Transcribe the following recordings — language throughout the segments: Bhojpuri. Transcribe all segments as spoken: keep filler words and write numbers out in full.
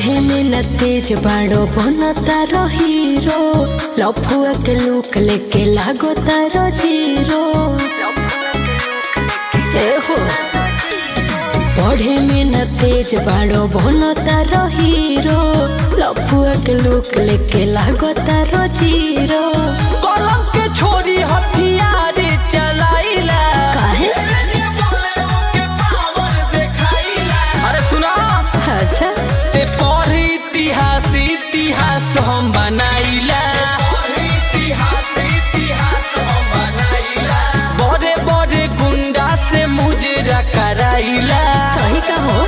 पढ़े में न तेज बाड़ो बनो तारो हीरो, लफुआ के लुक लेके लागो तारो जीरो। ए हो पढ़े में न तेज बाड़ो बनो तारो हीरो, लफुआ के लुक लेके लागो तारो जीरो। कलम के छोरी हथियार चलाइला काहे? अरे सुना अच्छा ते पढ़ इतिहास इतिहास हम बनाइला, बड़े बड़े गुंडा से मुजरा कराइला। सही का हो।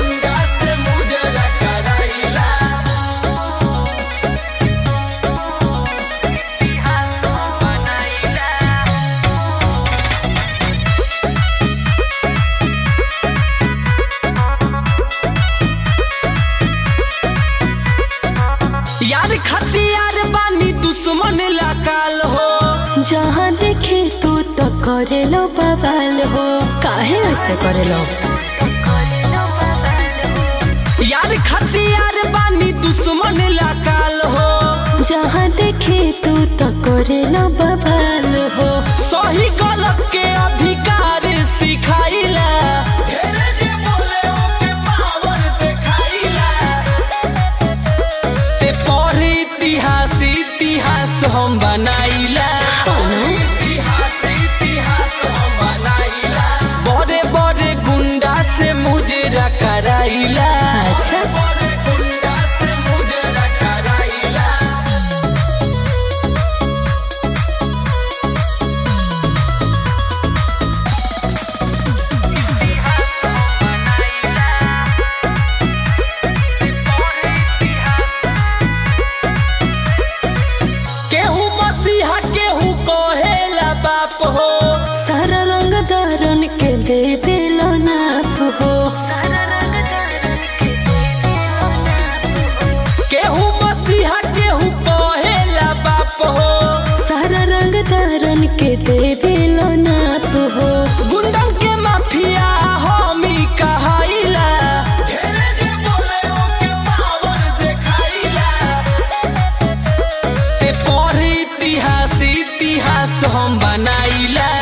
यार खतियार बानी दुश्मन लाकाल हो, जहाँ देखे तू तो करे लो बवाल हो। काहे ऐसे करे लो? यार खतियार बानी दुश्मन लाकाल हो, जहाँ देखे तू तो करे लो बवाल हो। सही गलत के अधिकार सिखाइला, ते पढ़ इतिहास इतिहास हम बनाइला, इतिहास इतिहास हम बनाइला, बड़े बड़े गुंडा से मुजरा कराइला। अच्छा बड़े गुंडा से मुजरा कराइला। केहू मसीहा केहू कहेला बाप हो, सारा रंग दारन के देवे लो नाप हो। केहू मसीहा केहू कहेला बाप हो, सारा रंग दारन के देवे लो नाप हो। गुंडन के माफिया हमी कहाइला, ते पढ़ इतिहास इतिहास हम बनाइला,